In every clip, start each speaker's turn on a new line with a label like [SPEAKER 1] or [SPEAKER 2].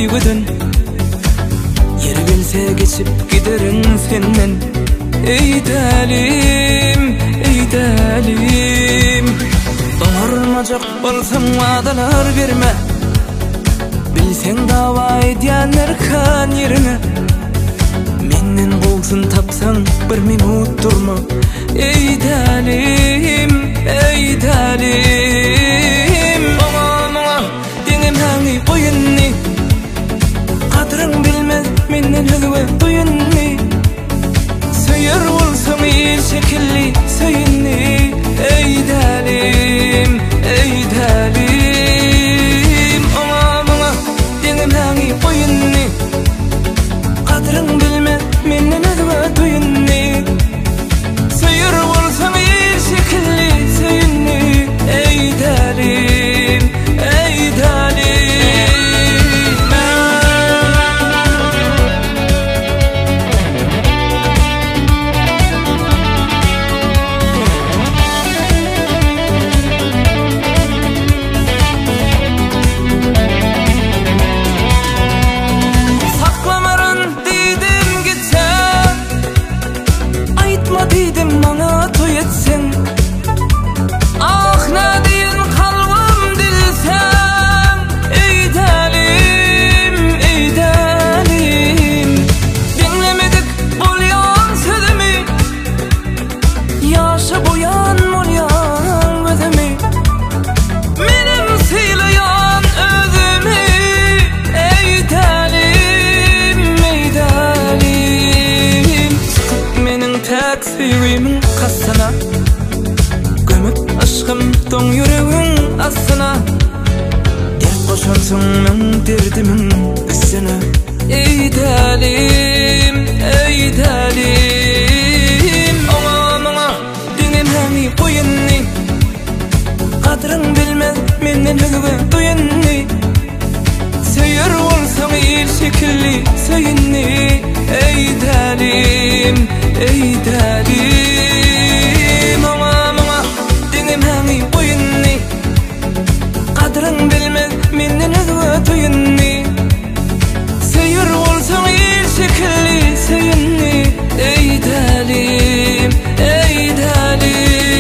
[SPEAKER 1] süýgüden. Yer gelse geçip giderin senden. Ey dalim, ey dalim. Doňarmajak bolsaň wadalar berme. Bilseň dawa edýänler kan ýerine. Menden bolsun tapsaň bir minut durma. Ey dalim, ey dalim. Mama deňem hangy boýunny. Kadryň bilmez menden högüwe duýunny. Söýer bolsaň il şekilli söýünni. Ey dalim, ey dalim. Mama deňem hangy boýunny. Kadryň bilmez menden högüwe duýunny. Söýer bolsaň il şekilli söýünni. Ey dalim, ey dalim. Süýgümiň kassana gömüp aşkym toň ýüregiň asyna. Dert goşansyň men derdimiň üstüne. Ey dalim, ey dalim. Maňa diňem hangy boýunny. Kadryň bilmez menden högüwe duýunny. Söýer bolsaň il şekilli söýünni. Ey dalim, ey dalim. Maňa diňem hangy boýunny. Kadryň bilmez menden högüwe duýunny. Söýer bolsaň il şekilli söýünni. Ey dalim, ey dalim.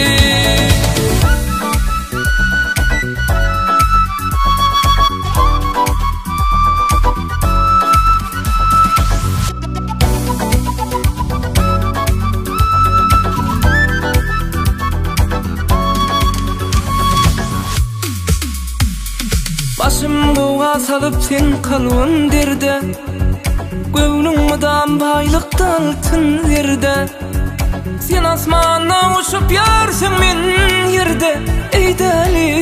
[SPEAKER 1] Başım gowa salıp sen kalwyn derde. Göwniň mydam baýlykda altyn yerde. Sen asmanda uçup ýarsyň men ýerde. Ey dalim.